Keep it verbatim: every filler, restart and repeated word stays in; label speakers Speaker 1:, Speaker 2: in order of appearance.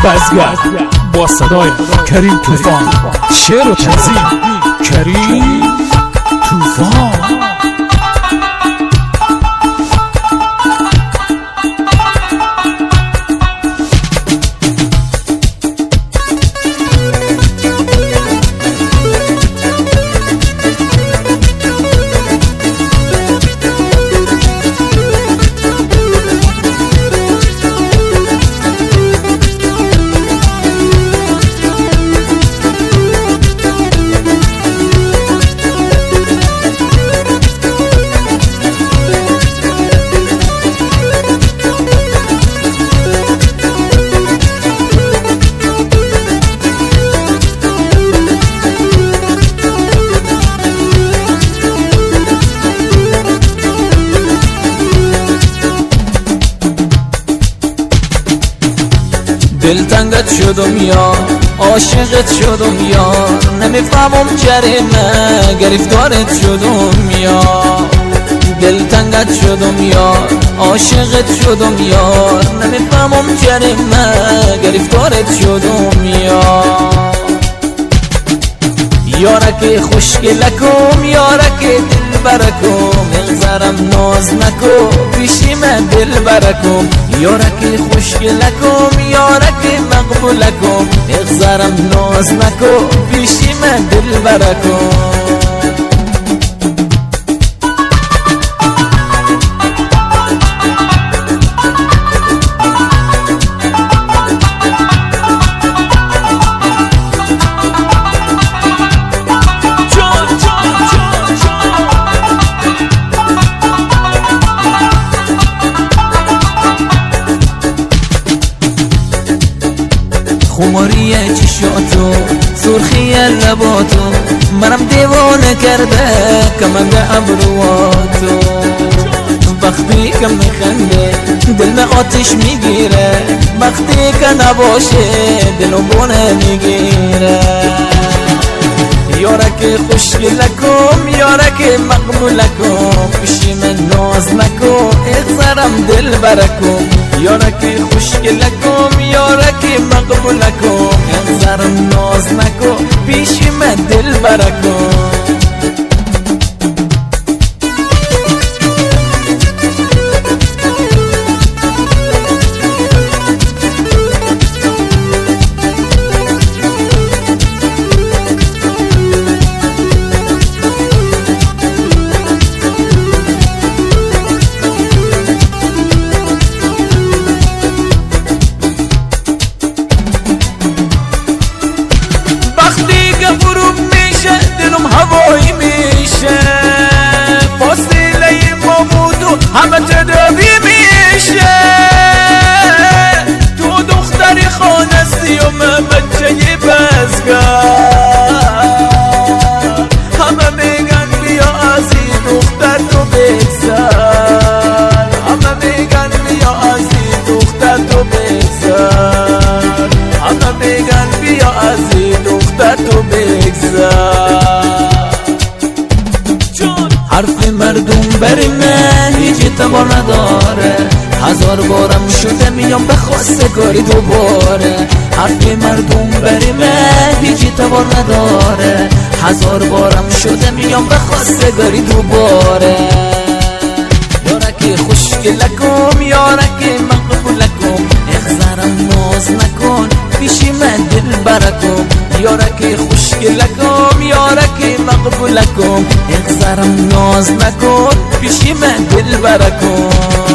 Speaker 1: بزگر با صدای کریم طوفان، شعر و تنظیم کریم طوفان.
Speaker 2: دلتنگت شدم یا عاشقت شدم یا نمیفهمم جریمه گرفتارت شدم یا دلتنگت شدم یا عاشقت شدم یا نمیفهمم جریمه گرفتارت شدم یا یارک خوشگلکم یارک دل برکم اغزرم ناز نکو پیشی من دل برکم یارک خوشگلکم یارک مقبولکم اغزرم ناز نکو پیشی من دل برکم. خماری چشاتو سرخی لباتو منم دیوانه کرده کمند ابرواتو وقتی که میخنده دل me آتش میگیره وقتی که نباشه دلو بونه میگیره یارک خوشگلکم یارک مقبولکم پیشی من ناز نکو اغزرم دل برکم یارک خوشگلکم یارک مقبولکم اغزرم ناز نکو پیشی من دل برکم. هوایی میشه فاصله ما بود و همه تداوی میشه تو دختری خانستی و من بچه بزگر همه میگن بیا از این دختر تو بگذر همه میگن بیا از این دختر تو بگذر همه میگن بیا از این دختر تو بگذر. حرف مردم بر من هیچ اعتبار نداره هزار بارم شده میام به خواستگاری دوباره حرف مردم بر من هیچ اعتبار نداره هزار بارم شده میام به خواستگاری دوباره یارک خوشگلکم یارک مقبولکم اغزرم ناز نکن پیشی من دل برکم یارک خوشگلکم یارک مقبولکم اغزرم ناز نکن پیشی من دل برکم.